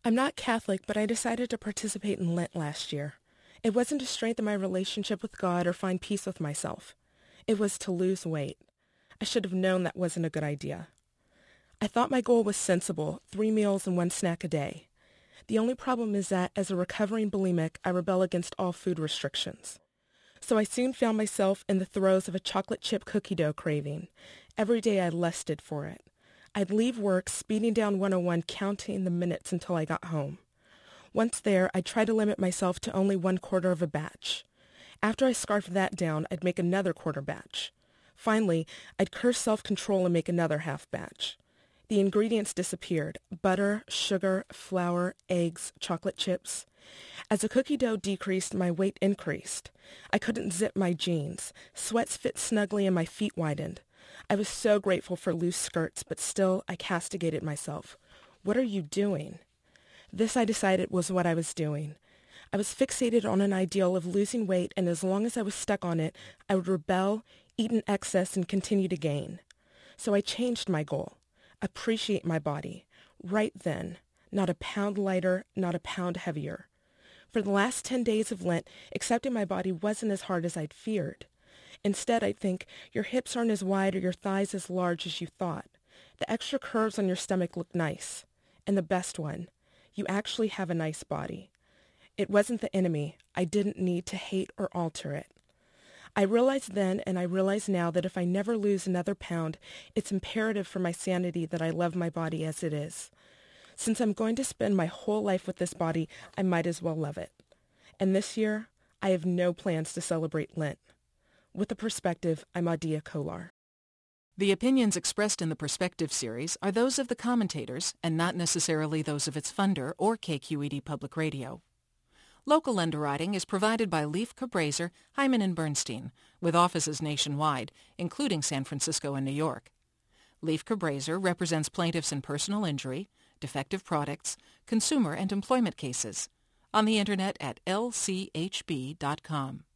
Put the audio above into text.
I'm not Catholic, but I decided to participate in Lent last year. It wasn't to strengthen my relationship with God or find peace with myself. It was to lose weight. I should have known that wasn't a good idea. I thought my goal was sensible, 3 meals and 1 snack a day. The only problem is that, as a recovering bulimic, I rebel against all food restrictions. So I soon found myself in the throes of a chocolate chip cookie dough craving. Every day I lusted for it. I'd leave work speeding down 101, counting the minutes until I got home. Once there, I'd try to limit myself to only 1/4 of a batch. After I scarfed that down, I'd make another quarter batch. Finally, I'd curse self-control and make another half batch. The ingredients disappeared: butter, sugar, flour, eggs, chocolate chips. As the cookie dough decreased, my weight increased. I couldn't zip my jeans. Sweats fit snugly and my feet widened. I was so grateful for loose skirts, but still I castigated myself. What are you doing? This, I decided, was what I was doing. I was fixated on an ideal of losing weight, and as long as I was stuck on it, I would rebel, eat in excess, and continue to gain. So I changed my goal. Appreciate my body. Right then. Not a pound lighter, not a pound heavier. For the last 10 days of Lent, accepting my body wasn't as hard as I'd feared. Instead, I'd think, your hips aren't as wide or your thighs as large as you thought. The extra curves on your stomach look nice. And the best one, you actually have a nice body. It wasn't the enemy. I didn't need to hate or alter it. I realized then, and I realize now, that if I never lose another pound, it's imperative for my sanity that I love my body as it is. Since I'm going to spend my whole life with this body, I might as well love it. And this year, I have no plans to celebrate Lent. With the Perspective, I'm Adia Kolar. The opinions expressed in the Perspective series are those of the commentators and not necessarily those of its funder or KQED Public Radio. Local underwriting is provided by Leif Cabraser, Hyman & Bernstein, with offices nationwide, including San Francisco and New York. Leif Cabraser represents plaintiffs in personal injury, defective products, consumer and employment cases, on the Internet at lchb.com.